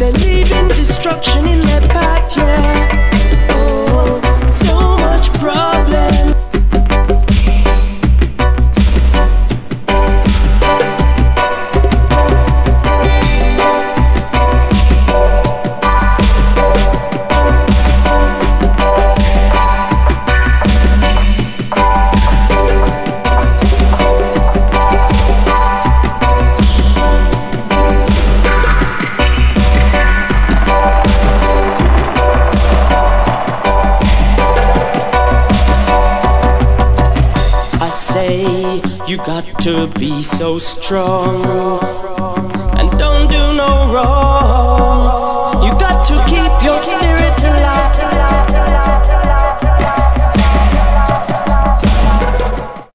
They're leaving destruction in their path, yeah. Oh, so much problem. You got to be so strong.